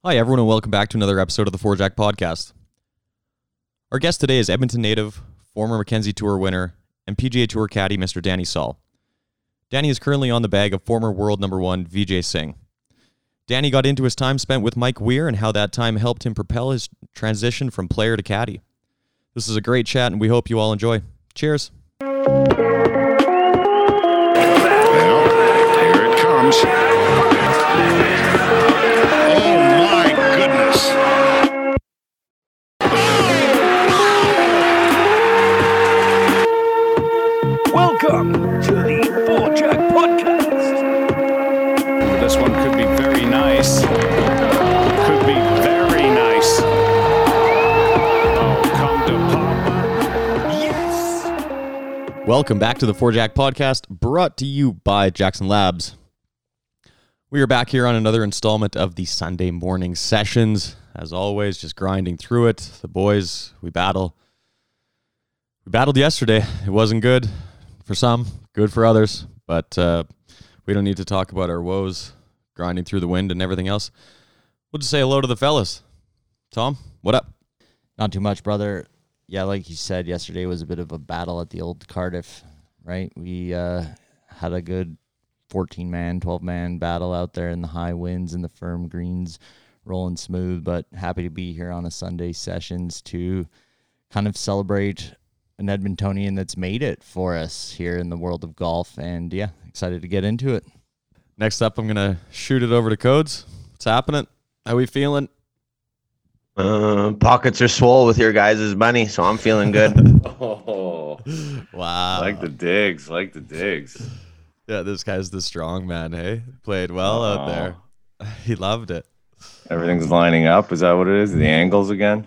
Hi, everyone, and welcome back to another episode of the Four Jack Podcast. Our guest today is Edmonton native, former Mackenzie Tour winner, and PGA Tour caddy Mr. Danny Saul. Danny is currently on the bag of former world number one Vijay Singh. Danny got into his time spent with Mike Weir and how that time helped him propel his transition from player to caddy. This is a great chat, and we hope you all enjoy. Cheers. Well, here it comes. Oh, my goodness. Welcome to the Four Jack Podcast. This one could be very nice. Could be very nice. Oh, come to Papa. Yes. Welcome back to the Four Jack Podcast, brought to you by Jackson Labs. We are back here on another installment of the Sunday morning sessions. As always, just grinding through it. The boys, we battle. We battled yesterday. It wasn't good for some, good for others, but we don't need to talk about our woes, grinding through the wind and everything else. We'll just say hello to the fellas. Tom, what up? Not too much, brother. Yeah, like you said, yesterday was a bit of a battle at the old Cardiff, right? We had a good 14-man, 12-man battle out there in the high winds and the firm greens rolling smooth, but happy to be here on a Sunday sessions to kind of celebrate an Edmontonian that's made it for us here in the world of golf, and yeah, excited to get into it. Next up, I'm going to shoot it over to Codes. What's happening? How we feeling? Pockets are swole with your guys' money, so I'm feeling good. Oh, Wow. like the digs. Yeah, this guy's the strong man, hey? Played well out there. He loved it. Everything's lining up. Is that what it is? The angles again?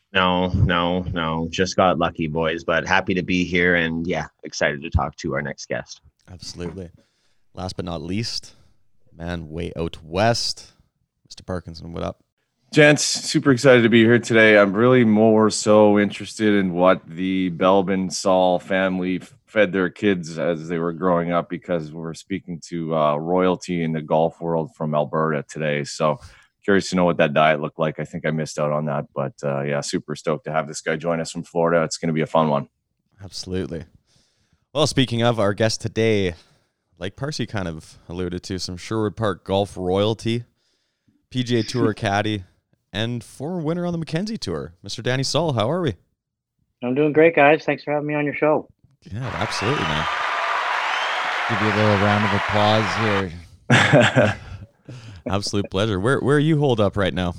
No. Just got lucky, boys, but happy to be here and yeah, excited to talk to our next guest. Absolutely. Last but not least, man, way out west, Mr. Parkinson, what up? Gents, super excited to be here today. I'm really more so interested in what the Belbin Saul family fed their kids as they were growing up, because we're speaking to royalty in the golf world from Alberta today. So curious to know what that diet looked like. I think I missed out on that, but yeah, super stoked to have this guy join us from Florida. It's going to be a fun one. Absolutely. Well, speaking of our guest today, like Parsi kind of alluded to, some Sherwood Park golf royalty, PGA Tour caddy, and former winner on the Mackenzie Tour, Mr. Danny Saul. How are we? I'm doing great, guys. Thanks for having me on your show. Yeah, absolutely, man. Give you a little round of applause here. Absolute pleasure. Where are you holed up right now?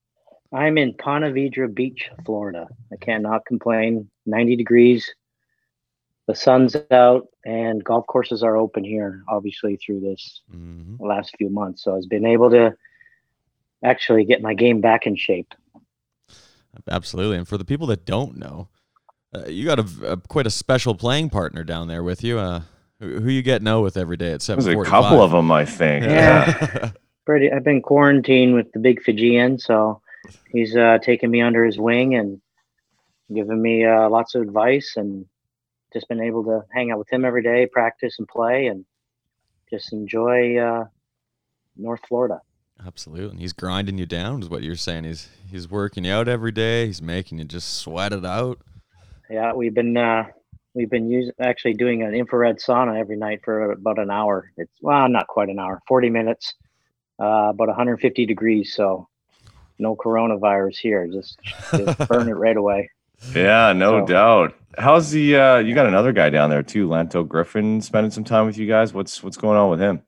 I'm in Ponte Vedra Beach, Florida. I cannot complain. 90 degrees. The sun's out and golf courses are open here, obviously, through this last few months. So I've been able to actually get my game back in shape. Absolutely. And for the people that don't know, you got quite a special playing partner down there with you. Who you getting out with every day at 7:45? There's a couple of them, I think. Yeah. I've been quarantined with the big Fijian, so he's taken me under his wing and given me lots of advice, and just been able to hang out with him every day, practice and play, and just enjoy North Florida. Absolutely. And he's grinding you down is what you're saying. He's working you out every day. He's making you just sweat it out. Yeah, we've been actually doing an infrared sauna every night for about an hour. It's not quite an hour, 40 minutes, about 150 degrees. So no coronavirus here. Just burn it right away. Yeah, no doubt. How's the you got another guy down there too, Lanto Griffin, spending some time with you guys? What's going on with him?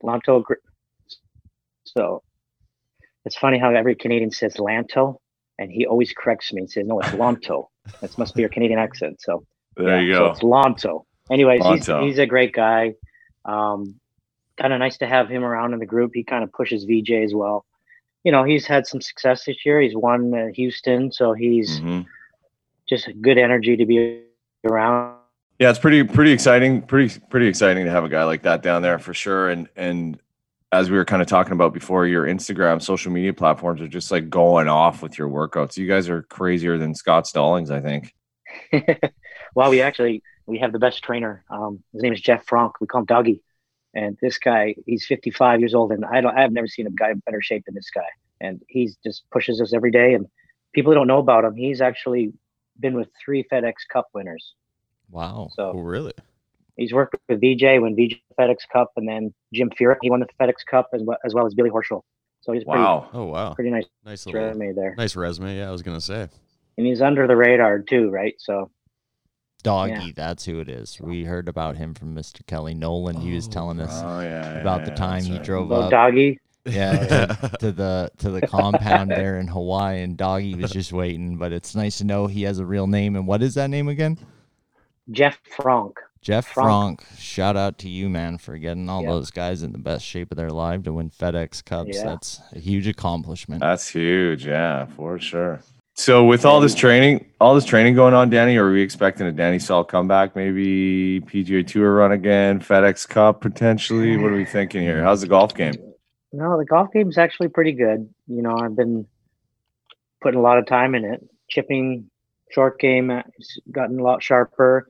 So it's funny how every Canadian says Lanto, and he always corrects me and says, no, it's Lanto. That must be your Canadian accent. So there you go. So it's Lanto. Anyways, Lanto. He's a great guy. Kind of nice to have him around in the group. He kind of pushes VJ as well. You know, he's had some success this year. He's won Houston, so he's just a good energy to be around. Yeah, it's pretty exciting. Pretty exciting to have a guy like that down there for sure. And as we were kind of talking about before, your Instagram, social media platforms are just like going off with your workouts. You guys are crazier than Scott Stallings, I think. Well, we have the best trainer. His name is Jeff Frank. We call him Dougie. And this guy, he's 55 years old, and I've never seen a guy in better shape than this guy. and he's just pushes us every day. And people don't know about him. He's actually been with 3 FedEx Cup winners. Wow. So Oh, really? he's worked with VJ when VJ FedEx Cup, and then Jim Furyk, he won the FedEx Cup as well as Billy Horschel. So he's Wow. Oh, wow. pretty nice Nice little, resume there. nice resume. Yeah, I was gonna say. And he's under the radar too, right? So Doggy, Yeah. that's who it is. We heard about him from Mr. Kelly Nolan. He was telling us Oh yeah. about the yeah, time that's he right. drove little up. doggy. Yeah, to the compound there in Hawaii, and Doggy was just waiting. But it's nice to know he has a real name. And what is that name again? Jeff Frank. Jeff Frank. Frank. Shout out to you, man, for getting all Yeah. those guys in the best shape of their life to win FedEx Cups. Yeah. That's a huge accomplishment. That's huge. Yeah, for sure. So with all this training going on, Danny, are we expecting a Danny Saul comeback? Maybe PGA Tour run again, FedEx Cup potentially. What are we thinking here? How's the golf game? No, the golf game's actually pretty good. You know, I've been putting a lot of time in it. Chipping, short game, it's gotten a lot sharper.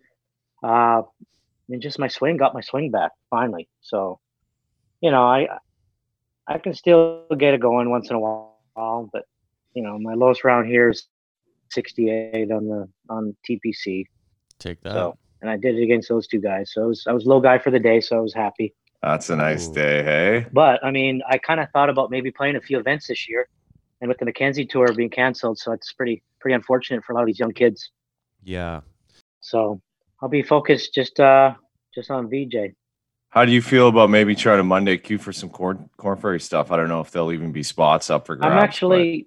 And just got my swing back finally. So, you know, I can still get it going once in a while, but you know, my lowest round here is 68 on TPC. Take that. So, and I did it against those 2 guys. So I was low guy for the day, so I was happy. That's a nice day, hey? But I mean, I kind of thought about maybe playing a few events this year, and with the Mackenzie Tour being canceled, so it's pretty unfortunate for a lot of these young kids. Yeah. So I'll be focused just on VJ. How do you feel about maybe trying to Monday queue for some Corn Ferry stuff? I don't know if there'll even be spots up for grabs. I'm actually,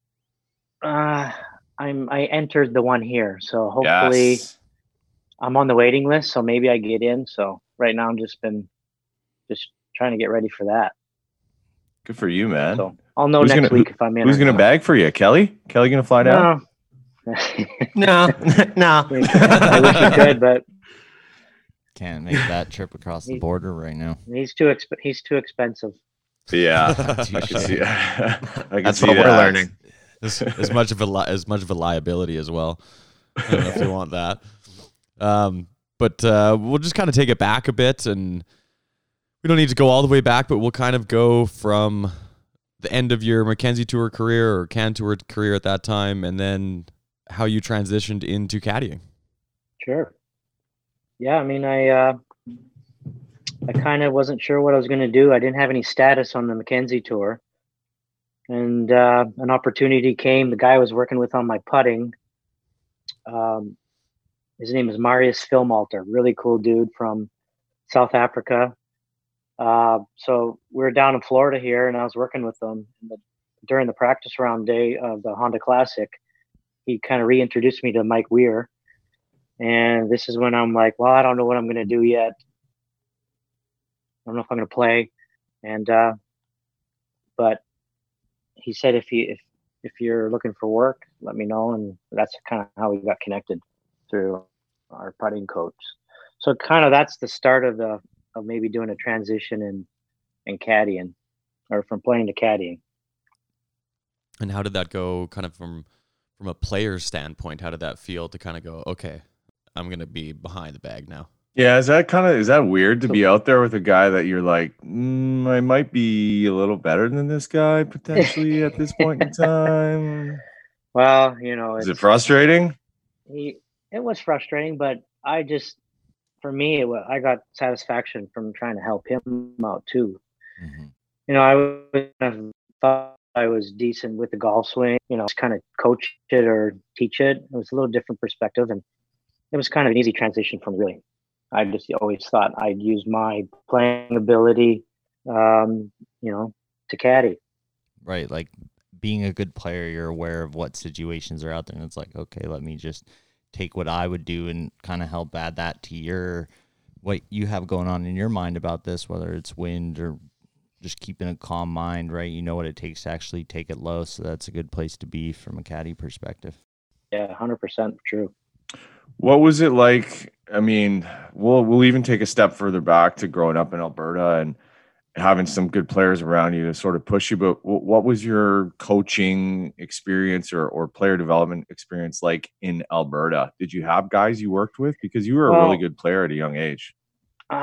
I entered the one here, so hopefully Yes. I'm on the waiting list. So maybe I get in. So right now I'm just trying to get ready for that. Good for you, man. So I'll know Who's next gonna- week if I'm in. Who's or gonna not. bag for you? Kelly? Kelly gonna fly down? No. No, no. I wish he could, but Can't make that trip across the border right now. he's too expensive. Yeah, I can Touche. see. I can That's see what we're that. learning. as much of a liability as well. I don't know if you want that. But we'll just kind of take it back a bit, and we don't need to go all the way back, but we'll kind of go from the end of your Mackenzie Tour career or Can Tour career at that time, and then how you transitioned into caddying. Sure. Yeah, I mean, I kind of wasn't sure what I was going to do. I didn't have any status on the Mackenzie Tour, and an opportunity came. The guy I was working with on my putting, his name is Marius Filmalter, really cool dude from South Africa. So we were down in Florida here, and I was working with them during the practice round day of the Honda Classic. He kind of reintroduced me to Mike Weir. And this is when I'm like, well, I don't know what I'm going to do yet. I don't know if I'm going to play. And, but he said, if you're looking for work, let me know. And that's kind of how we got connected through our putting coach. So kind of that's the start of maybe doing a transition in caddying, or from playing to caddying. And how did that go kind of from a player's standpoint? How did that feel to kind of go, okay, I'm going to be behind the bag now? Yeah, is that weird to be out there with a guy that you're like, I might be a little better than this guy potentially at this point in time? Well, you know, Is it frustrating? It was frustrating, but I got satisfaction from trying to help him out too. Mm-hmm. You know, I thought I was decent with the golf swing, you know, just kind of coach it or teach it. It was a little different perspective, and it was kind of an easy transition from really. I just always thought I'd use my playing ability, you know, to caddy. Right, like being a good player, you're aware of what situations are out there, and it's like, okay, let me just take what I would do and kind of help add that to what you have going on in your mind about this, whether it's wind or just keeping a calm mind, right? You know what it takes to actually take it low, so that's a good place to be from a caddy perspective. Yeah, 100% true. What was it like? I mean, we'll even take a step further back to growing up in Alberta and having some good players around you to sort of push you. But what was your coaching experience or player development experience like in Alberta? Did you have guys you worked with? Because you were a really good player at a young age.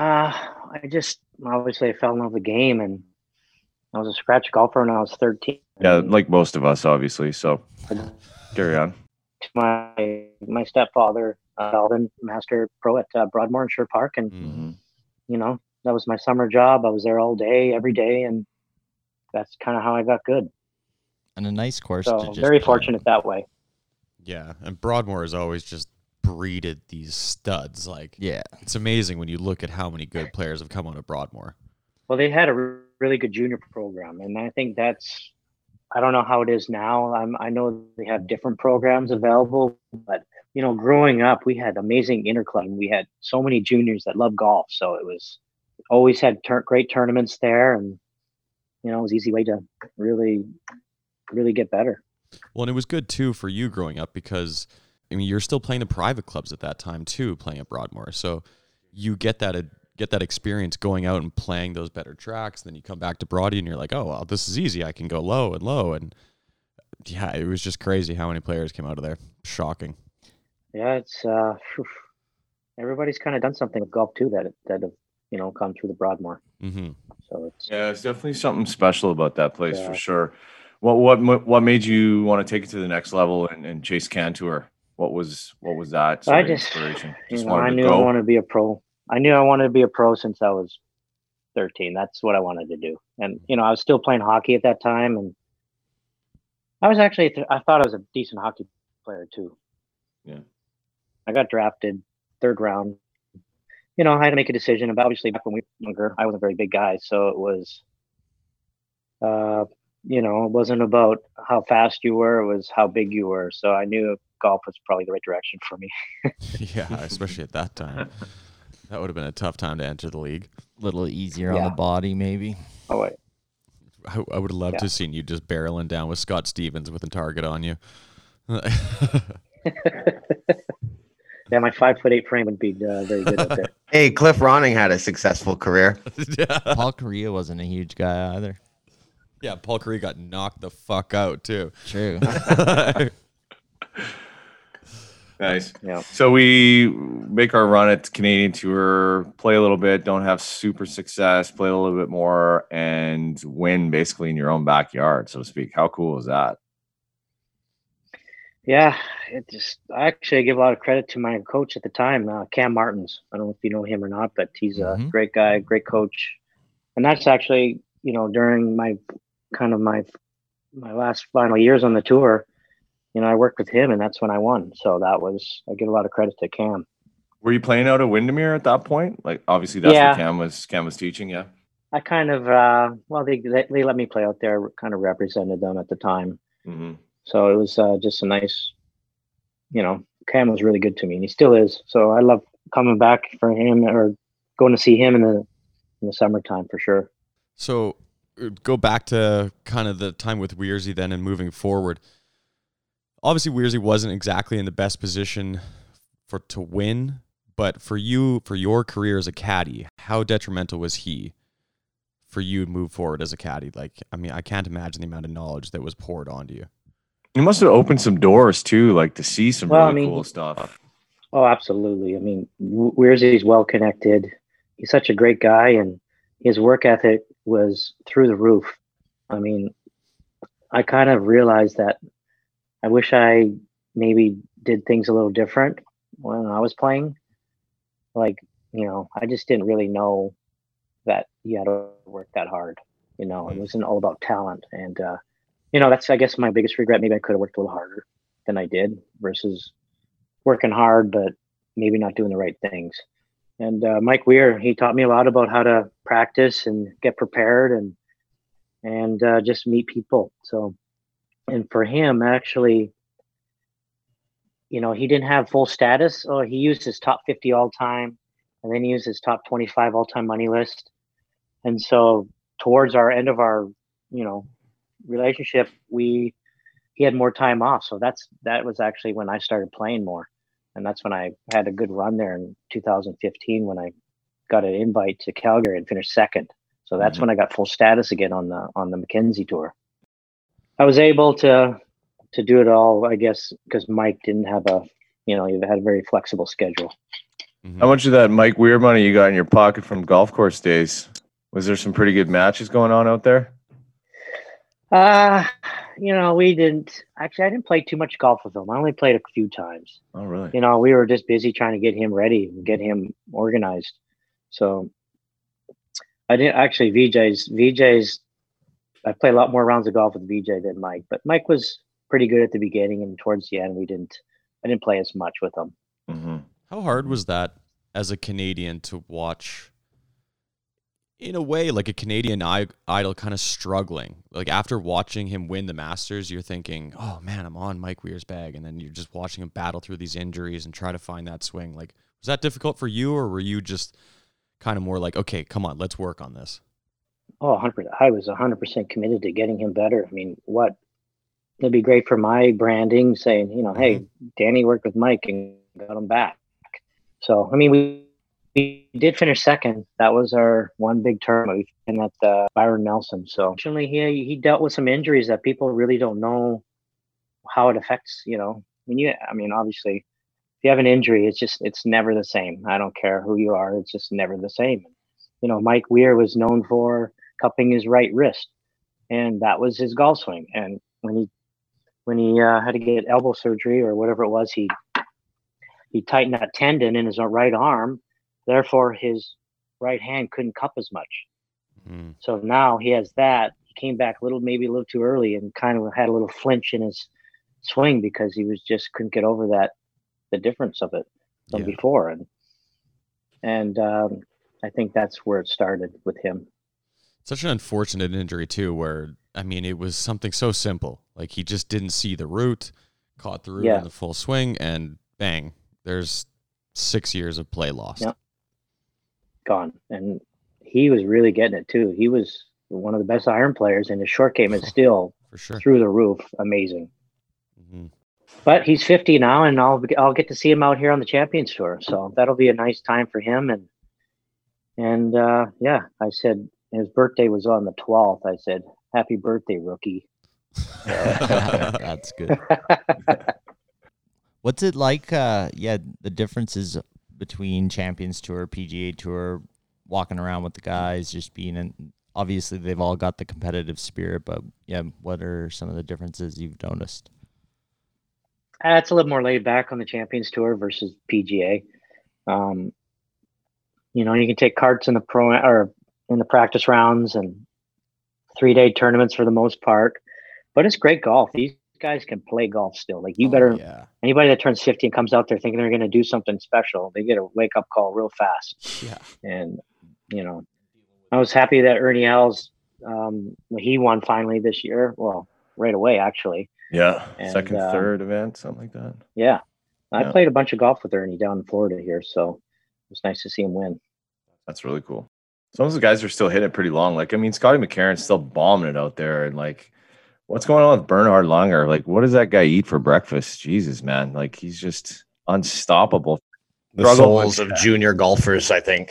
I fell in love with the game, and I was a scratch golfer when I was 13. Yeah, like most of us, obviously. So carry on. My stepfather, Alvin, master pro at Broadmoor and Sher Park, and that was my summer job. I was there all day, every day, and that's kind of how I got good. And a nice course. So to just very play. fortunate that way. Yeah, and Broadmoor has always just breeded these studs. Like, Yeah. it's amazing when you look at how many good players have come out of Broadmoor. Well, they had a really good junior program, and I think I don't know how it is now. I know they have different programs available, but growing up, we had amazing interclub. We had so many juniors that love golf, so it was always had great tournaments there, and it was an easy way to really, really get better. Well, and it was good too for you growing up because you're still playing the private clubs at that time too, playing at Broadmoor. So you get that experience going out and playing those better tracks. Then you come back to Broady and you're like, oh, well, this is easy. I can go low and low. And yeah, it was just crazy how many players came out of there. Shocking. Yeah, it's everybody's kind of done something with golf too that have come through the Broadmoor. Mm-hmm. So it's definitely something special about that place for sure. What made you want to take it to the next level and chase Can Tour? What was that inspiration? I knew I wanted to be a pro. I knew I wanted to be a pro since I was 13. That's what I wanted to do. And, I was still playing hockey at that time. And I was actually, I thought I was a decent hockey player too. Yeah. I got drafted 3rd round. I had to make a decision about, obviously back when we were younger, I wasn't a very big guy. So it was, it wasn't about how fast you were. It was how big you were. So I knew golf was probably the right direction for me. Yeah, especially at that time. That would have been a tough time to enter the league. A little easier on the body, maybe. Oh, wait. I would have loved to have seen you just barreling down with Scott Stevens with a target on you. Yeah, my 5'8" frame would be very good up there. Hey, Cliff Ronning had a successful career. Paul Correa wasn't a huge guy either. Yeah, Paul Correa got knocked the fuck out too. True. Nice. Yeah. So we make our run at Canadian Tour, play a little bit, don't have super success, play a little bit more, and win basically in your own backyard, so to speak. How cool is that? Yeah, I actually give a lot of credit to my coach at the time, Cam Martins. I don't know if you know him or not, but he's a great guy, great coach. And that's actually, during my last final years on the tour, I worked with him, and that's when I won. So I give a lot of credit to Cam. Were you playing out of Windermere at that point? Like, obviously that's what Cam was teaching. Yeah. I kind of, they let me play out there, kind of represented them at the time. Mm-hmm. So it was just a nice, Cam was really good to me, and he still is. So I love coming back for him or going to see him in the summertime for sure. So go back to kind of the time with Weirzy then and moving forward. Obviously, Weirzy wasn't exactly in the best position to win, but for you, for your career as a caddy, how detrimental was he for you to move forward as a caddy? Like, I can't imagine the amount of knowledge that was poured onto you. You must have opened some doors too, like to see some cool stuff. Oh, absolutely. Weirzy is well connected. He's such a great guy, and his work ethic was through the roof. I kind of realized that I wish I maybe did things a little different when I was playing. Like, I just didn't really know that you had to work that hard. It wasn't all about talent. And, that's, I guess, my biggest regret. Maybe I could have worked a little harder than I did versus working hard, but maybe not doing the right things. And Mike Weir, he taught me a lot about how to practice and get prepared and just meet people. So, and for him, actually, he didn't have full status. Oh, he used his top 50 all time, and then he used his top 25 all time money list. And so towards our end of our, relationship, he had more time off. So that was actually when I started playing more. And that's when I had a good run there in 2015 when I got an invite to Calgary and finished second. So that's when I got full status again on the Mackenzie Tour. I was able to do it all, I guess, because Mike didn't have he had a very flexible schedule. Mm-hmm. How much of that Mike Weir money you got in your pocket from golf course days? Was there some pretty good matches going on out there? Uh, we didn't actually. I didn't play too much golf with him. I only played a few times. Oh, really? We were just busy trying to get him ready and get him organized. So I didn't actually. VJ's. I played a lot more rounds of golf with VJ than Mike, but Mike was pretty good at the beginning, and towards the end, I didn't play as much with him. Mm-hmm. How hard was that as a Canadian to watch? In a way, like a Canadian idol kind of struggling. Like after watching him win the Masters, you're thinking, oh man, I'm on Mike Weir's bag. And then you're just watching him battle through these injuries and try to find that swing. Like, was that difficult for you, or were you just kind of more like, okay, come on, let's work on this? Oh, 100%. I was 100% committed to getting him better. I mean, it'd be great for my branding saying, hey, Danny worked with Mike and got him back. So, I mean, we did finish second. That was our one big tournament. We finished at Byron Nelson. So, fortunately, he dealt with some injuries that people really don't know how it affects, obviously, if you have an injury, it's never the same. I don't care who you are. It's just never the same. Mike Weir was known for cupping his right wrist, and that was his golf swing. And when he had to get elbow surgery or whatever it was, he tightened that tendon in his right arm. Therefore, his right hand couldn't cup as much. Mm. So now he has that. He came back maybe a little too early and kind of had a little flinch in his swing because he couldn't get over the difference of it from before. And I think that's where it started with him. Such an unfortunate injury too, where, I mean, it was something so simple. Like he just didn't see the route, caught the route in the full swing, and bang, there's 6 years of play lost. Yep. Gone. And he was really getting it too. He was one of the best iron players, and his short game is still for sure through the roof. Amazing. Mm-hmm. But he's 50 now, and I'll get to see him out here on the Champions Tour. So that'll be a nice time for him. And I said, his birthday was on the 12th. I said, happy birthday, rookie. That's good. What's it like? The differences between Champions Tour, PGA Tour, walking around with the guys, just being in. Obviously, they've all got the competitive spirit, but what are some of the differences you've noticed? It's a little more laid back on the Champions Tour versus PGA. You can take carts in the pro or in the practice rounds and 3-day tournaments for the most part, but it's great golf. These guys can play golf still. Like anybody that turns 50 and comes out there thinking they're going to do something special, they get a wake up call real fast. Yeah. And, I was happy that Ernie Els, he won finally this year. Well, right away, actually. Yeah. Second, third event, something like that. Yeah. I played a bunch of golf with Ernie down in Florida here. So it was nice to see him win. That's really cool. Some of the guys are still hitting it pretty long. Like, I mean, Scotty McCarron's still bombing it out there. And like, what's going on with Bernhard Langer? Like, what does that guy eat for breakfast? Jesus, man. Like, he's just unstoppable. The souls of junior golfers, I think.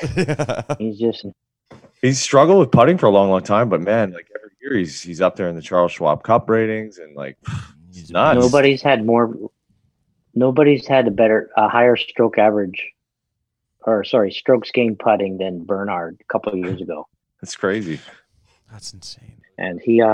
He's struggled with putting for a long, long time. But man, like every year he's up there in the Charles Schwab Cup ratings, and like he's nuts. Nobody's had a higher stroke average, strokes gained putting than Bernhard a couple of years ago. That's crazy. That's insane. And he's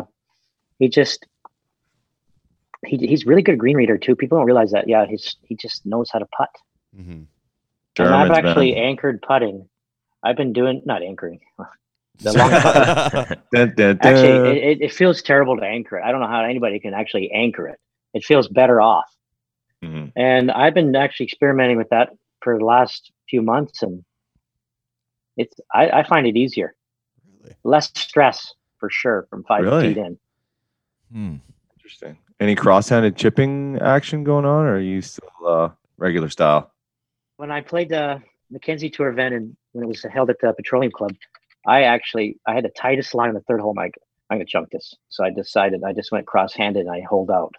really good green reader too. People don't realize that. Yeah, he just knows how to putt. Mm-hmm. And I've actually anchored putting. I've been doing not anchoring. The long putting. Actually, it feels terrible to anchor it. I don't know how anybody can actually anchor it. It feels better off. Mm-hmm. And I've been actually experimenting with that for the last few months, and I find it easier. Really? Less stress for sure from 5 feet in. Interesting. Any cross-handed chipping action going on, or are you still regular style? When I played the Mackenzie Tour event and when it was held at the Petroleum Club, I had the tightest line on the third hole. I'm going to chunk this. So I decided I just went cross-handed and I hold out.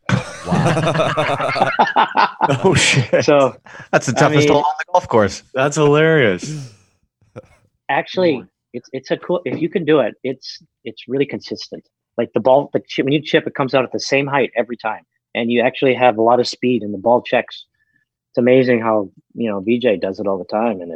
Wow. Oh, shit. So that's the toughest hole on the golf course. That's hilarious. Actually, it's a cool, if you can do it, it's really consistent. Like the ball, when you chip, it comes out at the same height every time. And you actually have a lot of speed and the ball checks. It's amazing how, VJ does it all the time. And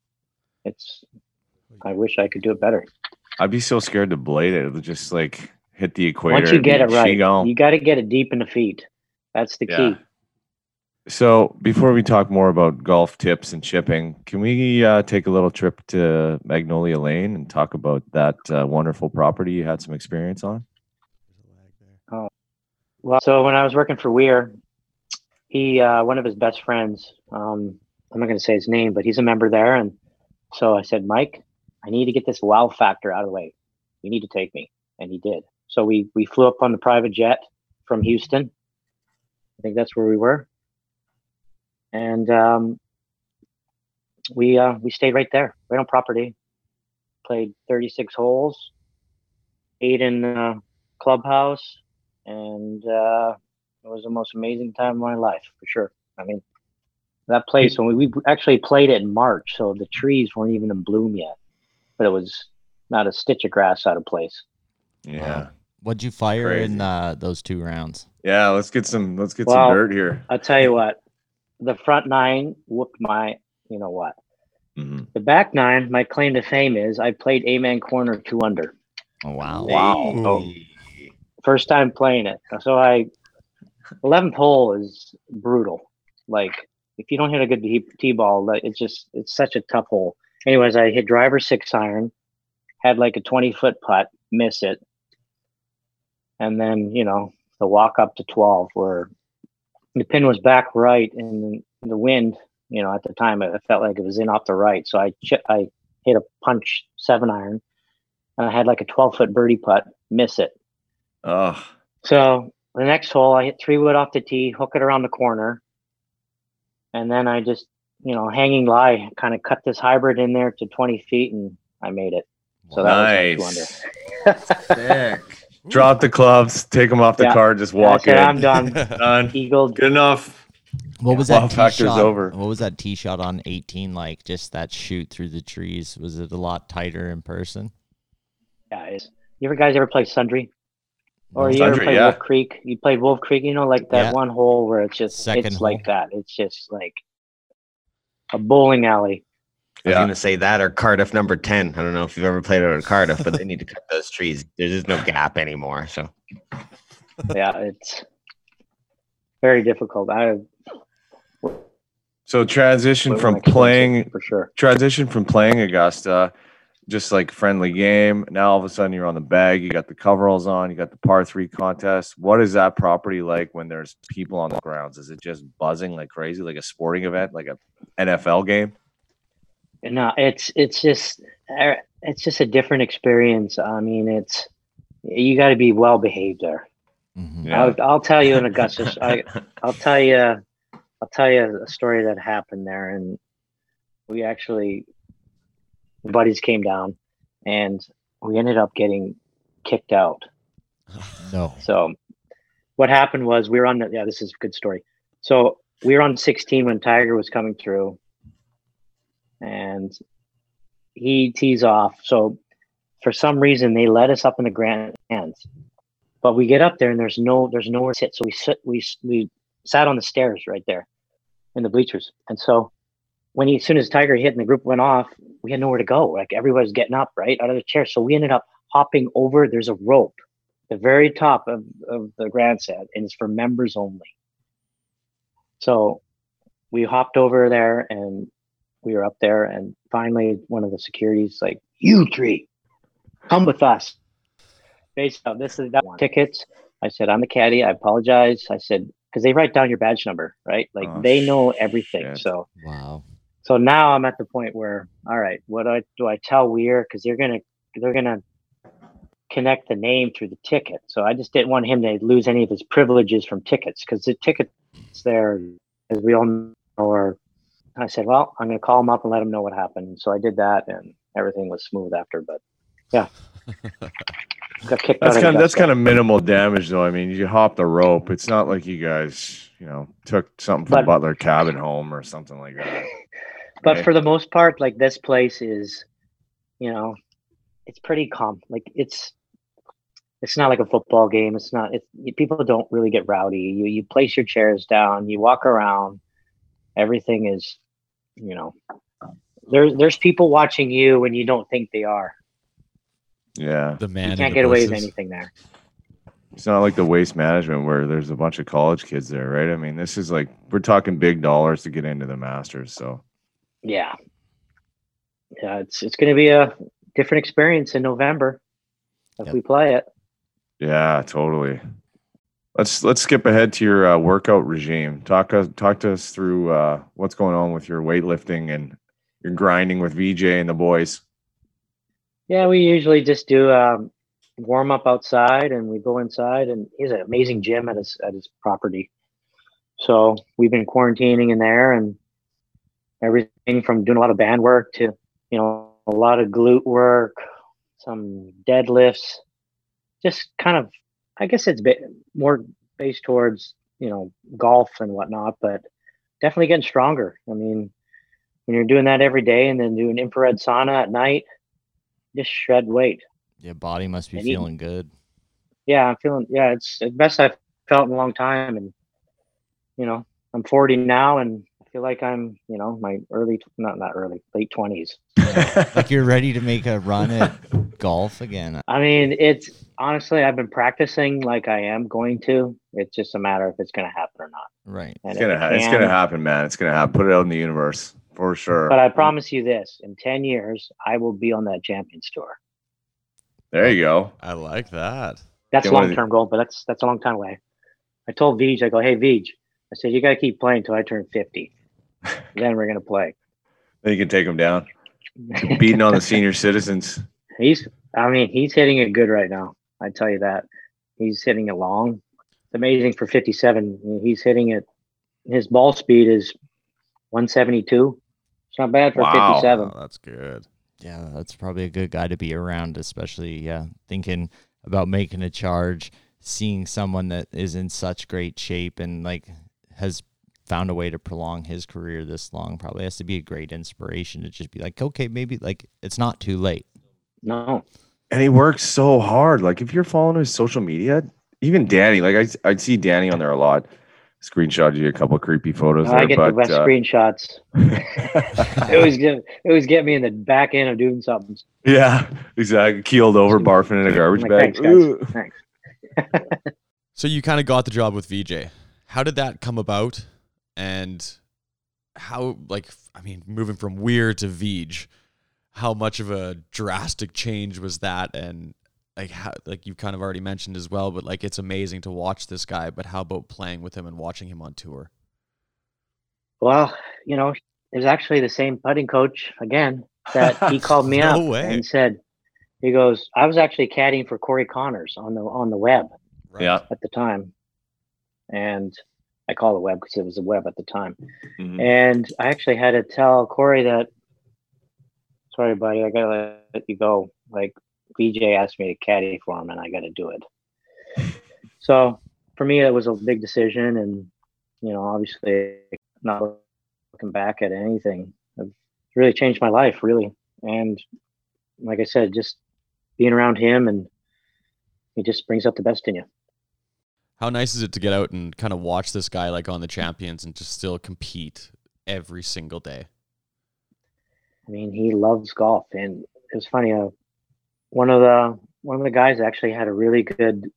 I wish I could do it better. I'd be so scared to blade it. It would just like hit the equator. Once you get it She right, gone. you got to get it deep in the feet. That's the key. So before we talk more about golf tips and chipping, can we take a little trip to Magnolia Lane and talk about that wonderful property you had some experience on? Oh, well, so when I was working for Weir, he one of his best friends, I'm not going to say his name, but he's a member there, and so I said, Mike, I need to get this wow factor out of the way. You need to take me, and he did. So we flew up on the private jet from Houston. I think that's where we were. And we stayed right there, right on property. Played 36 holes, ate in the clubhouse, and it was the most amazing time of my life, for sure. I mean, that place, when we actually played it in March, so the trees weren't even in bloom yet, but it was not a stitch of grass out of place. Yeah. What'd you fire Crazy. in those 2 rounds? Yeah, let's get some Well, dirt here. I'll tell you what, the front 9 whooped my, you know what. Mhm. The back 9, my claim to fame is I played Amen Corner 2 under. Oh, wow. Wow. First time playing it. So 11th hole is brutal. Like, if you don't hit a good tee ball, it's such a tough hole. Anyways, I hit driver 6 iron, had like a 20-foot putt, miss it. And then, the walk up to 12 where the pin was back right and the wind, at the time it felt like it was in off the right. So I hit a punch 7 iron and I had like a 12-foot birdie putt, miss it. Oh. So the next hole I hit 3-wood off the tee, hook it around the corner. And then I just, hanging lie, kind of cut this hybrid in there to 20 feet and I made it. So that was my 2 under. Drop the clubs, take them off the cart, just walk in. I'm done. Done. Eagle. Good enough. What was Wow that tee factor's shot? over. What was that tee shot on 18 like? Just that shoot through the trees. Was it a lot tighter in person? Yeah, you guys ever play Sundry? Or you Sundry, ever play yeah. Wolf Creek? You played Wolf Creek, like that one hole where it's just Second it's hole. like that. It's just like a bowling alley. I was going to say that or Cardiff number 10. I don't know if you've ever played it at Cardiff, but they need to cut those trees. There's just no gap anymore. So, Yeah, it's very difficult. So transition Well, from expensive, playing for sure. Transition from playing Augusta, just like friendly game. Now all of a sudden you're on the bag. You got the coveralls on. You got the par 3 contest. What is that property like when there's people on the grounds? Is it just buzzing like crazy, like a sporting event, like a NFL game? No, it's just a different experience. I mean, you got to be well behaved there. Mm-hmm. Yeah. I'll tell you in Augusta. I'll tell you a story that happened there, and the buddies came down, and we ended up getting kicked out. No. So what happened was we were on this is a good story. So we were on 16 when Tiger was coming through, and he tees off. So for some reason they let us up in the grandstands, but we get up there and there's nowhere to sit. So we sat on the stairs right there in the bleachers. And so as soon as Tiger hit and the group went off, we had nowhere to go. Like everybody's getting up right out of the chair. So we ended up hopping over. There's a rope at the very top of the grandstand, and it's for members only. So we hopped over there and we were up there, and finally one of the securities like, "You three, come with us." Based on this is that one. Tickets. I said, "I'm the caddy. I apologize." I said, because they write down your badge number, right? Like they know everything. Shit. So Wow. So now I'm at the point where, all right, what do I tell Weir? Because they're gonna connect the name through the ticket. So I just didn't want him to lose any of his privileges from tickets, because the tickets there, as we all know, are. I said, well, I'm going to call him up and let him know what happened. So I did that, and everything was smooth after. But yeah, got kicked out. That's kind of minimal damage, though. I mean, you hopped the rope. It's not like you guys, took something from Butler Cabin home or something like that. But for the most part, like this place is, it's pretty calm. Like it's not like a football game. It's not. People don't really get rowdy. You place your chairs down. You walk around. Everything is, there's people watching you when you don't think they are. Yeah, The man. You can't get away with anything there. It's not like the Waste Management where there's a bunch of college kids there, right? I mean, this is like we're talking big dollars to get into the Masters. So Yeah, it's going to be a different experience in November if we play it. yeah, totally. Let's skip ahead to your workout regime. Talk to us through what's going on with your weightlifting and your grinding with VJ and the boys. Yeah, we usually just do warm up outside, and we go inside. And he has an amazing gym at his property. So we've been quarantining in there, and everything from doing a lot of band work to a lot of glute work, some deadlifts, just kind of. I guess it's more based towards golf and whatnot, but definitely getting stronger. I mean, when you're doing that every day and then doing infrared sauna at night, just shred weight. Your body must be feeling good. Yeah, I'm feeling. Yeah, it's the best I've felt in a long time, and I'm 40 now, and I feel like I'm my late 20s. Like you're ready to make a run at golf again. I mean, it's honestly, I've been practicing like I am going to. It's just a matter if it's going to happen or not. Right. And it's gonna happen, man. It's gonna happen. Put it out in the universe for sure. But I promise you this: in 10 years, I will be on that Champions Tour. There you go. I like that. That's a long-term goal, but that's a long time away. I told Vij, I go, hey Vij, I said you got to keep playing until I turn 50. Then we're gonna play. Then you can take them down. Beating on the senior citizens. He's hitting it good right now. I tell you that. He's hitting it long. It's amazing for 57. He's hitting it. His ball speed is 172. It's not bad for 57. Oh, that's good. Yeah, that's probably a good guy to be around, especially thinking about making a charge, seeing someone that is in such great shape and like has found a way to prolong his career this long. Probably has to be a great inspiration to just be like, okay, maybe like it's not too late. No. And he works so hard. Like if you're following his social media, even Danny, like I'd see Danny on there a lot. Screenshot you a couple of creepy photos. I get the best screenshots. It was get me in the back end of doing something. Yeah, exactly. Keeled over, barfing in a garbage bag. Thanks, guys. Thanks. So you kind of got the job with VJ. How did that come about? And how, moving from Weir to Vij, how much of a drastic change was that? And like you kind of already mentioned as well, but like it's amazing to watch this guy. But how about playing with him and watching him on tour? Well, it was actually the same putting coach again that he called me up and said, he goes, I was actually caddying for Corey Connors on the web at the time. And I call it web because it was a web at the time. Mm-hmm. And I actually had to tell Corey that, sorry, buddy, I got to let you go. Like, VJ asked me to caddy for him, and I got to do it. So for me, it was a big decision. And, obviously not looking back at anything. It's really changed my life, really. And like I said, just being around him, and he just brings out the best in you. How nice is it to get out and kind of watch this guy like on the Champions and just still compete every single day? I mean, he loves golf, and it was funny. One of the guys actually had a really good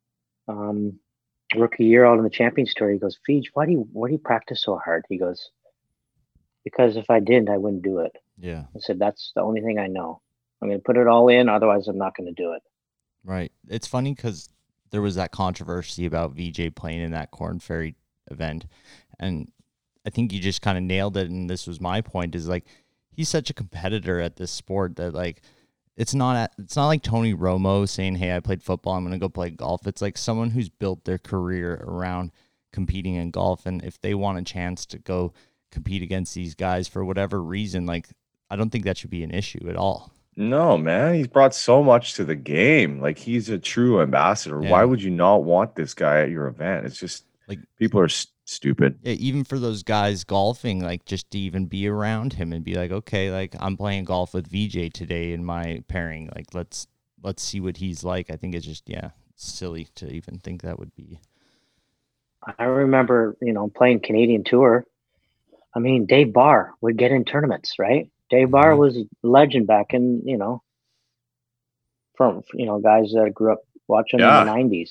rookie year out on the Champions Tour. He goes, Vij, why do you practice so hard? He goes, because if I didn't, I wouldn't do it. Yeah. I said, that's the only thing I know. I'm going to put it all in. Otherwise, I'm not going to do it. Right. It's funny because there was that controversy about VJ playing in that Corn Ferry event. And I think you just kind of nailed it. And this was my point, is like, he's such a competitor at this sport that like, it's not like Tony Romo saying, hey, I played football, I'm going to go play golf. It's like someone who's built their career around competing in golf. And if they want a chance to go compete against these guys for whatever reason, like, I don't think that should be an issue at all. No, man. He's brought so much to the game. Like, he's a true ambassador. Yeah. Why would you not want this guy at your event? It's just like people are stupid. Yeah, even for those guys golfing, like just to even be around him and be like, okay, like I'm playing golf with VJ today in my pairing. Like, let's see what he's like. I think it's just, silly to even think that would be. I remember, playing Canadian Tour. I mean, Dave Barr would get in tournaments, right? Dave Barr was a legend back in, from, guys that grew up watching in the 90s.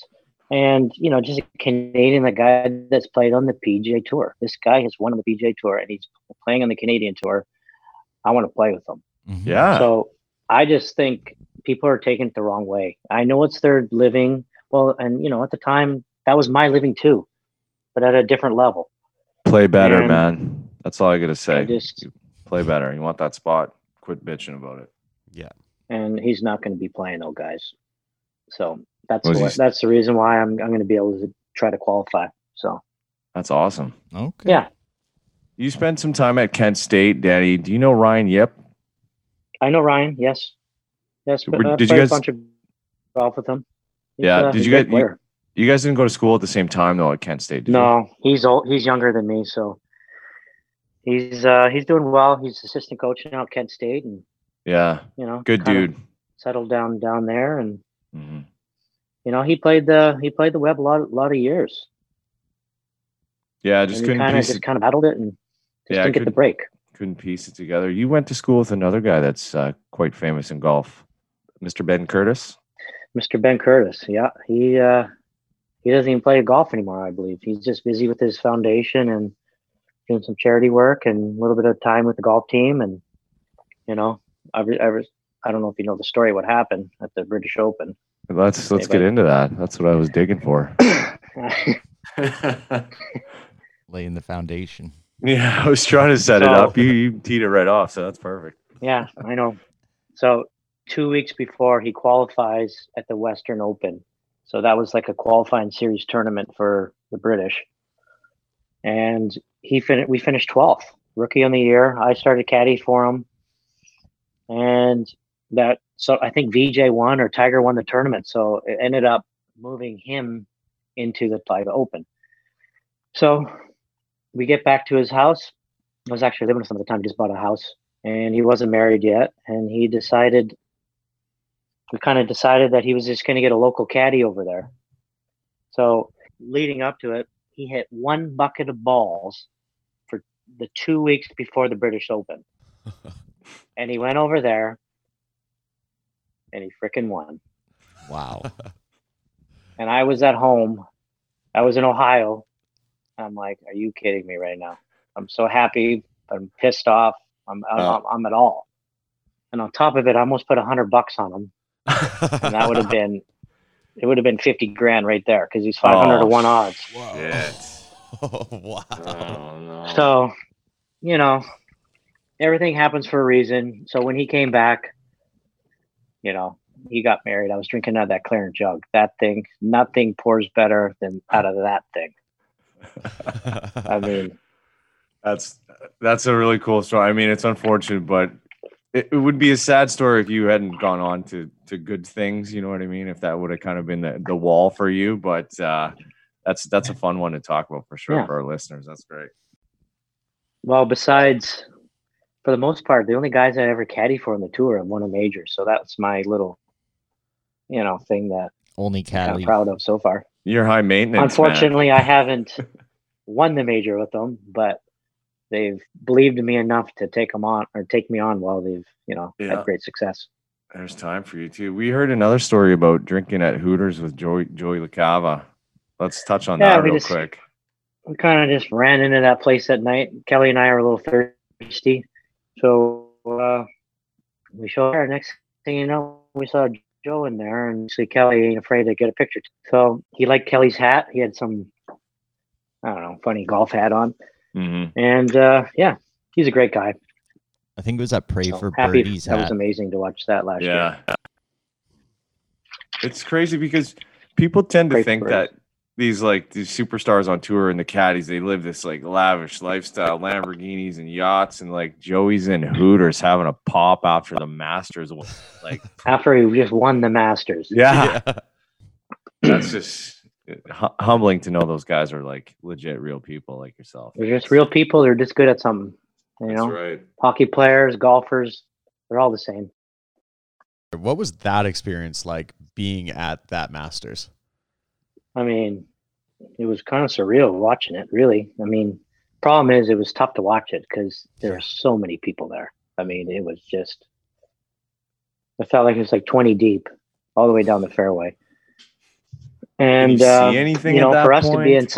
And, you know, just a Canadian, the guy that's played on the PGA Tour. This guy has won on the PGA Tour, and he's playing on the Canadian Tour. I want to play with him. Yeah. So I just think people are taking it the wrong way. I know it's their living. Well, and, you know, at the time, that was my living too, but at a different level. Play better, And man. That's all I got to say. I just, You play better. You want that spot. Quit bitching about it. Yeah. and he's not going to be playing those guys. So Was he- that's the reason why I'm going to be able to try to qualify. So That's awesome. Okay. yeah, You spent some time at Kent State, Danny. Do you know Ryan Yip? I know Ryan. Yes, Did you played guys- a bunch of golf with him. He's, Yeah, he's did a you great player. You guys didn't go to school at the same time though at Kent State, did you? No, he's old. He's younger than me, so he's doing well. He's assistant coach now at Kent State, and Yeah. you know, Good kinda dude. settled down there, and hmm you know, he played the web a lot of years. Yeah, And just he couldn't kind of piece it, just kind of battled it and just Yeah, didn't get the couldn't- break. couldn't piece it together. You went to school with another guy that's quite famous in golf, Mr. Ben Curtis. Mr. Ben Curtis, yeah, he doesn't even play golf anymore. I believe he's just busy with his foundation and doing some charity work and a little bit of time with the golf team. And you know, I don't know if you know the story what happened at the British Open. Let's Okay, get into that. That's what I was digging for. Laying the foundation. Yeah, I was trying to set it So- up. You teed it right off, so that's perfect. Yeah, I know. So 2 weeks before he qualifies at the Western Open. So that was like a qualifying series tournament for the British. And we finished 12th, rookie of the year. I started caddy for him. And so I think VJ won or Tiger won the tournament. So it ended up moving him into the Open. So we get back to his house. I was actually living with him at the time. He just bought a house. And he wasn't married yet, and we kind of decided that he was just going to get a local caddy over there. So leading up to it, he hit one bucket of balls for the 2 weeks before the British Open. And he went over there, and he frickin' won. Wow. And I was at home. I was in Ohio. I'm like, are you kidding me right now? I'm so happy. I'm pissed off. I'm at all. And on top of it, I almost put $100 on him. And that would have been 50 grand right there because he's 500 to 1 odds. Shit. Oh, wow. Oh, no. So, you know, everything happens for a reason. So when he came back, you know, he got married. I was drinking out of that Clarence jug. That thing, nothing pours better than out of that thing. I mean, That's a really cool story. I mean, it's unfortunate, but it would be a sad story if you hadn't gone on to good things. You know what I mean? If that would have kind of been the wall for you, but that's a fun one to talk about for sure Yeah. for our listeners. That's great. well, besides, for the most part, the only guys I ever caddy for on the tour have won a major. So that's my little, you know, thing that Only I'm kind caddy. of proud of so far. You're high maintenance. man. Unfortunately, I haven't won the major with them, but they've believed in me enough to take me on while they've, you know, Yeah. had great success. There's time for you too. We heard another story about drinking at Hooters with Joey LaCava. Let's touch on Yeah, that we real just- quick. We kind of just ran into that place at night. Kelly and I are a little thirsty. So we showed her. Next thing you know, we saw Joe in there, and so Kelly ain't afraid to get a picture. So he liked Kelly's hat. He had some, I don't know, funny golf hat on. Mm-hmm. And yeah, he's a great guy. I think it was that Pray So for happy. Birdies That was hat. amazing to watch that last year. Yeah. It's crazy because people tend to Great think birds. that these superstars on tour and the caddies, they live this like lavish lifestyle, Lamborghinis and yachts, and like Joey's in Hooters having a pop after the Masters. Like, After he just won the Masters. yeah, that's just humbling to know those guys are like legit real people like yourself. They're just real people. They're just good at something. You know, right. hockey players, golfers, they're all the same. What was that experience like being at that Masters? I mean, it was kind of surreal watching it, really. I mean, problem is it was tough to watch it because there were so many people there. I mean, it was just, it felt like it was like 20 deep all the way down the fairway. And you see anything you at know, that for us to be point?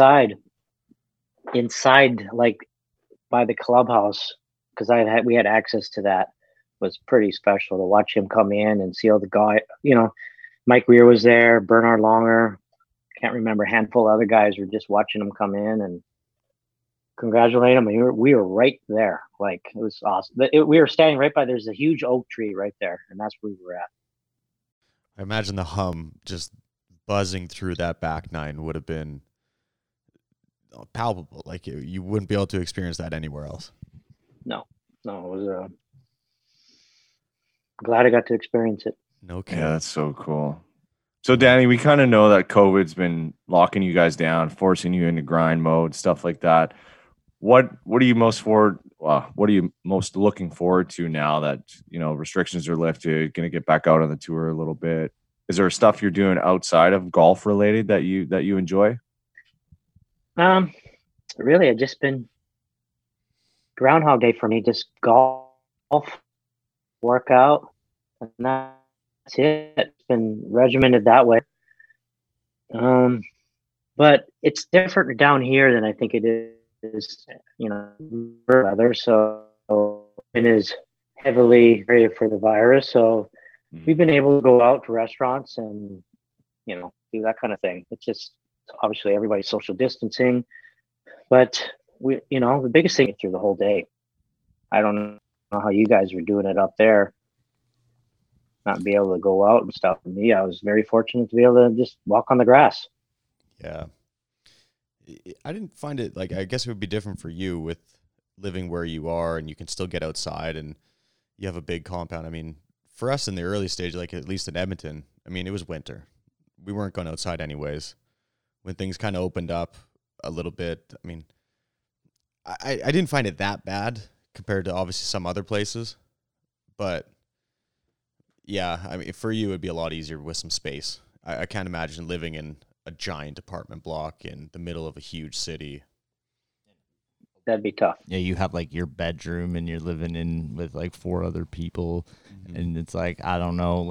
inside like by the clubhouse, because we had access to that, was pretty special to watch him come in and see all the guy. You know, Mike Weir was there, Bernard Longer, can't remember, a handful of other guys were just watching him come in and congratulate him. We were right there. Like, it was awesome. We were standing right by, there's a huge oak tree right there, and that's where we were at. I imagine the hum just buzzing through that back nine would have been palpable. Like, you wouldn't be able to experience that anywhere else. No, it was glad I got to experience it. No kidding. Yeah, that's so cool. So, Danny, we kind of know that COVID's been locking you guys down, forcing you into grind mode, stuff like that. What are you most looking forward to now that, you know, restrictions are lifted, going to get back out on the tour a little bit? Is there stuff you're doing outside of golf related that you enjoy? Really, it's just been Groundhog Day for me. Just golf, workout, and that's it. It's been regimented that way. But it's different down here than I think it is, you know, weather. So it is heavily rated for the virus. So we've been able to go out to restaurants and, you know, do that kind of thing. It's just obviously everybody's social distancing, but you know, the biggest thing through the whole day. I don't know how you guys were doing it up there, not be able to go out and stuff. For me, I was very fortunate to be able to just walk on the grass. Yeah. I didn't find it, like, I guess it would be different for you with living where you are and you can still get outside and you have a big compound. I mean, for us in the early stage, like at least in Edmonton, I mean, it was winter. We weren't going outside anyways. When things kind of opened up a little bit, I mean, I didn't find it that bad compared to obviously some other places. But yeah, I mean, for you, it'd be a lot easier with some space. I can't imagine living in a giant apartment block in the middle of a huge city. That'd be tough. Yeah, you have like your bedroom and you're living in with like 4 other people. And it's like, I don't know,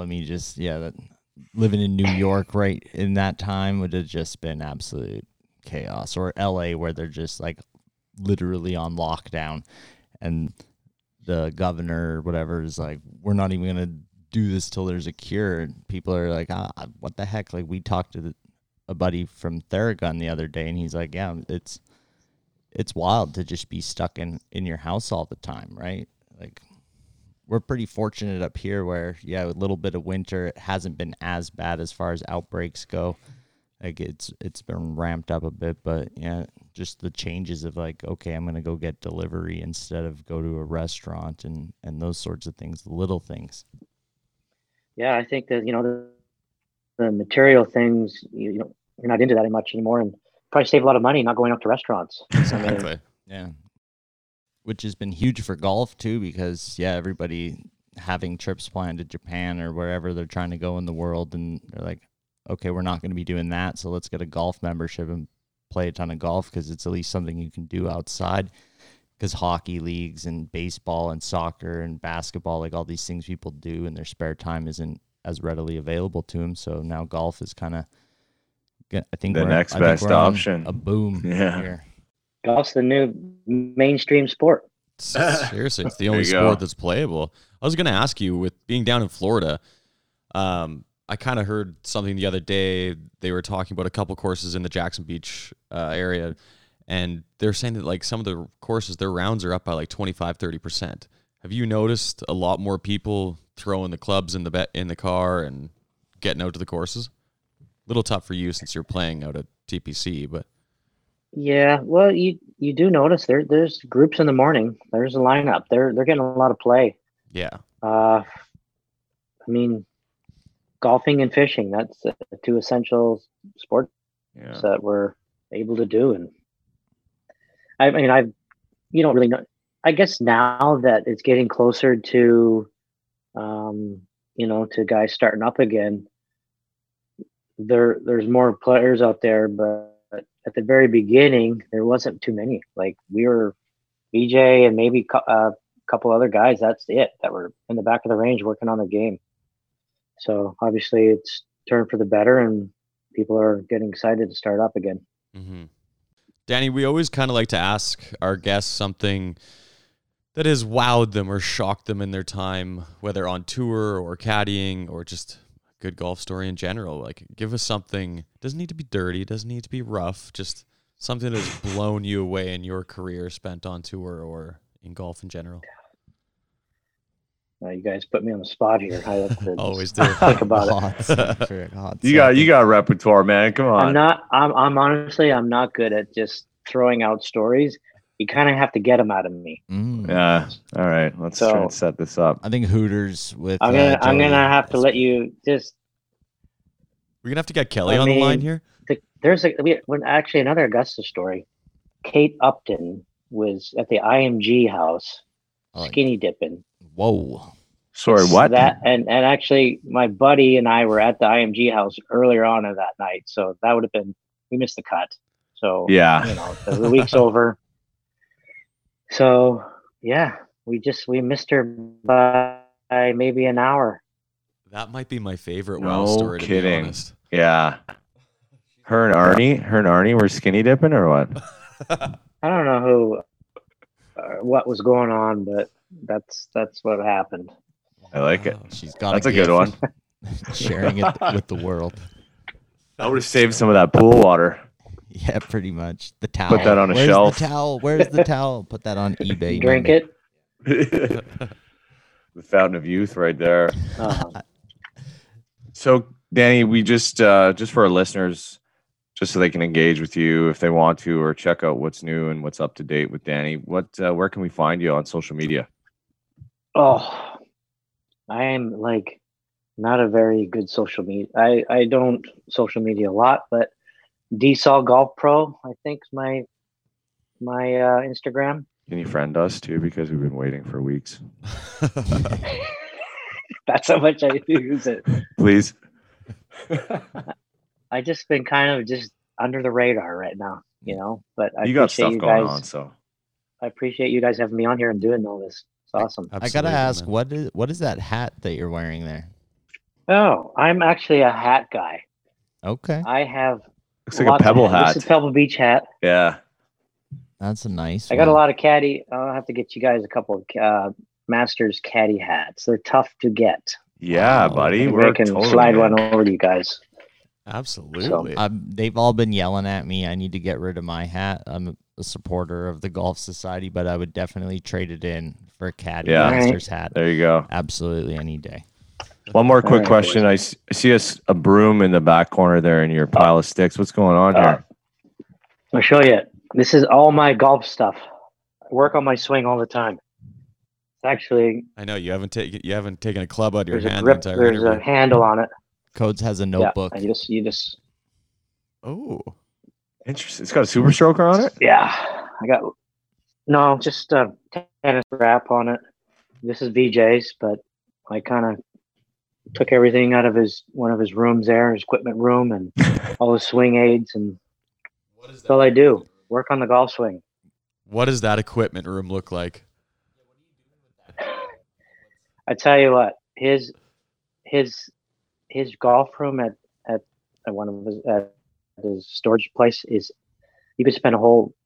living in New York right in that time would have just been absolute chaos. Or LA, where they're just like literally on lockdown and the governor or whatever is like, we're not even going to do this till there's a cure. And people are like, what the heck? Like, we talked to a buddy from Theragun the other day and he's like, yeah, it's wild to just be stuck in your house all the time, right? Like, we're pretty fortunate up here where, yeah, a little bit of winter, it hasn't been as bad as far as outbreaks go. Like, it's been ramped up a bit, but yeah, just the changes of like, okay, I'm going to go get delivery instead of go to a restaurant and those sorts of things, the little things. Yeah, I think that, you know, the material things, you know, you're not into that much anymore, and probably save a lot of money not going out to restaurants. Exactly. Yeah. Which has been huge for golf too, because everybody having trips planned to Japan or wherever they're trying to go in the world, and they're like, okay, we're not going to be doing that, so let's get a golf membership and play a ton of golf because it's at least something you can do outside. Because hockey leagues and baseball and soccer and basketball, like all these things people do in their spare time, isn't as readily available to them. So now golf is kind of, I think, the next best option. A boom. Yeah. Here. Golf's the new mainstream sport. Seriously, it's the only sport that's playable. I was going to ask you, with being down in Florida, I kind of heard something the other day. They were talking about a couple courses in the Jackson Beach area, and they're saying that like some of the courses, their rounds are up by like 25-30%. Have you noticed a lot more people throwing the clubs in the car and getting out to the courses? A little tough for you since you're playing out at TPC, but yeah, well, you do notice there's groups in the morning. There's a lineup. They're getting a lot of play. Yeah. I mean, golfing and fishing, that's the 2 essential sports that we're able to do. And I mean, you don't really know. I guess now that it's getting closer to, you know, to guys starting up again, there's more players out there, but at the very beginning, there wasn't too many. Like, we were BJ and maybe a couple other guys. That's it, that were in the back of the range working on the game. So obviously it's turned for the better, and people are getting excited to start up again. Mm-hmm. Danny, we always kind of like to ask our guests something that has wowed them or shocked them in their time, whether on tour or caddying or just a good golf story in general. Like, give us something. Doesn't need to be dirty, doesn't need to be rough, just something that's blown you away in your career spent on tour or in golf in general. You guys put me on the spot here. I have to Always do. think about it. You got repertoire, man. Come on. I'm honestly, I'm not good at just throwing out stories. You kind of have to get them out of me. Yeah. All right. Let's try and set this up. I think Hooters with. I'm gonna have to let you just. We're gonna have to get Kelly on the line here. When actually another Augusta story. Kate Upton was at the IMG house, skinny dipping. Whoa. Sorry, what? That and actually my buddy and I were at the IMG house earlier on in that night, so that would have been we missed the cut. So yeah, the week's over. So yeah, we missed her by maybe an hour. That might be my favorite wow story. No kidding. To be honest. Yeah. Her and Arnie were skinny dipping or what? I don't know what was going on, but that's what happened. I like it. She's got that's a good one. Sharing it with the world. I would have saved some of that pool water. Yeah, pretty much. The towel. Put that on a shelf. The towel? Where's the towel? Put that on eBay. Drink it. The fountain of youth right there. So, Danny, we just for our listeners, just so they can engage with you if they want to, or check out what's new and what's up to date with Danny. Where can we find you on social media? Oh, I am not a very good social media. I don't social media a lot, but DSAL Golf Pro, I think, is my Instagram. Can you friend us too? Because we've been waiting for weeks. That's how much I use it. Please. I just been kind of just under the radar right now, but I you got stuff going guys, on, so I appreciate you guys having me on here and doing all this. It's awesome. I gotta ask, what is that hat that you're wearing there? Oh, I'm actually a hat guy. Okay. I have looks like a Pebble hat. This is a Pebble Beach hat. Yeah. That's a nice I got a lot of caddy. I'll have to get you guys a couple of Masters caddy hats. They're tough to get. Yeah, buddy. We can slide one over to you guys. Absolutely. So, they've all been yelling at me. I need to get rid of my hat. I'm a supporter of the Golf Society, but I would definitely trade it in for a caddy Masters hat. There you go. Absolutely, any day. One more quick question. I see a broom in the back corner there in your pile of sticks. What's going on here? I'll show you. This is all my golf stuff. I work on my swing all the time. Actually, I know you haven't taken a club out of your hand. There's a handle on it. Codes has a notebook. Yeah, you just. Oh, interesting. It's got a Super Stroker on it. Yeah, just a tennis wrap on it. This is VJ's, but I kind of took everything out of one of his rooms there, his equipment room, and all his swing aids, and that's all I do. Work on the golf swing. What does that equipment room look like? I tell you what, his golf room at one of his storage place is, you can spend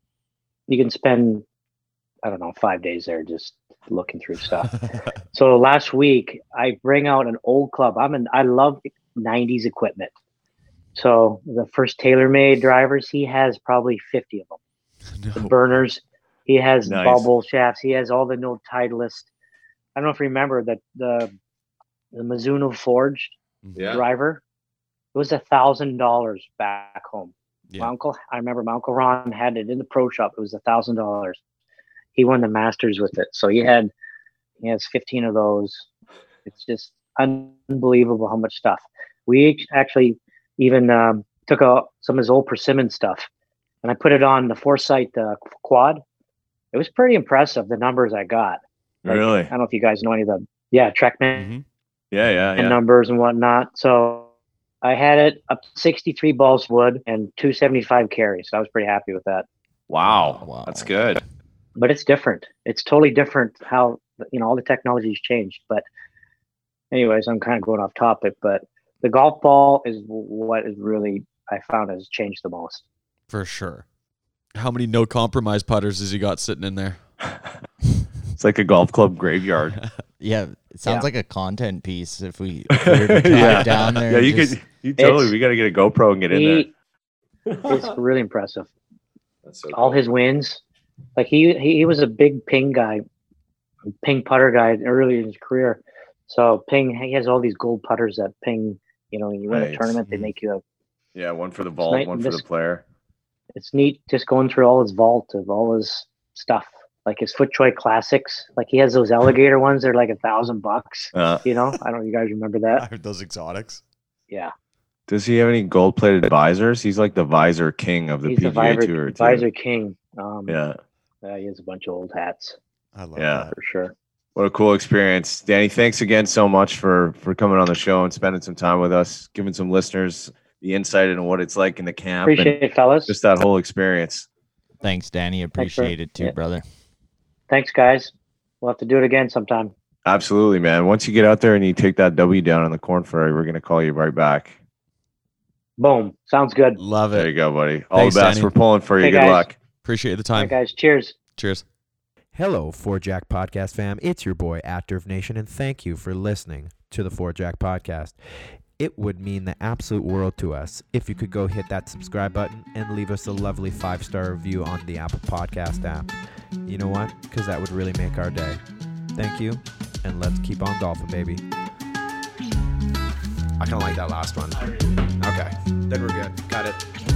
I don't know 5 days there just looking through stuff. So last week I bring out an old club. I love 90s equipment. So the first TaylorMade drivers, he has probably 50 of them. No. The burners, he has bubble shafts. He has all the no Titleist. I don't know if you remember that the Mizuno forged driver. It was $1,000 back home. Yeah. I remember my uncle Ron had it in the pro shop. It was $1,000. He won the Masters with it. So he has 15 of those. It's just unbelievable how much stuff. We actually even took out some of his old Persimmon stuff, and I put it on the Foresight quad. It was pretty impressive, the numbers I got. Really? I don't know if you guys know any of the TrackMan Mm-hmm. Yeah. numbers and whatnot. So I had it up to 63 balls wood and 275 carries. So I was pretty happy with that. Wow. That's good. But it's different. It's totally different how, all the technology's changed. But anyways, I'm kind of going off topic, but the golf ball is what is really I found has changed the most. For sure. How many no compromise putters has he got sitting in there? It's like a golf club graveyard. Yeah, it sounds like a content piece if we were to drive down there. Yeah, and you just- could. You totally. We got to get a GoPro and get in there. It's really impressive. That's so All cool. his wins, like he was a big ping guy, ping putter guy early in his career. So ping, he has all these gold putters that ping. You know, when you win a Nice. tournament, they make you a. Yeah, one for the vault, nice- one for the this- player. It's neat just going through all his vault of all his stuff, like his FootJoy classics. Like he has those alligator ones. They're like $1,000. You know, I don't know if you guys remember that. Those exotics. Yeah, Does he have any gold-plated visors? He's like the visor king of the he's the PGA Tour. too. visor king. Yeah, He has a bunch of old hats I love Yeah. that. for sure. what a cool experience, Danny. Thanks again so much for coming on the show and spending some time with us, giving some listeners the insight into what it's like in the camp Appreciate and it, fellas. just that whole experience. Thanks, Danny. Appreciate it too, yeah. brother. Thanks, guys. We'll have to do it again sometime. Absolutely, man. Once you get out there and you take that W down on the Corn Ferry, we're gonna call you right back. Boom. Sounds good. Love There it. you go, buddy. All Thanks, the best. Danny. We're pulling for you. Hey, Good guys. luck. Appreciate the All time. right, guys. Cheers. Cheers. Hello, Four Jack Podcast fam. It's your boy, Active Nation, and thank you for listening to the Four Jack Podcast. It would mean the absolute world to us if you could go hit that subscribe button and leave us a lovely 5-star review on the Apple Podcast app. You know what? Because that would really make our day. Thank you, and let's keep on golfing, baby. I kind of like that last one. Okay, then we're good. Got it.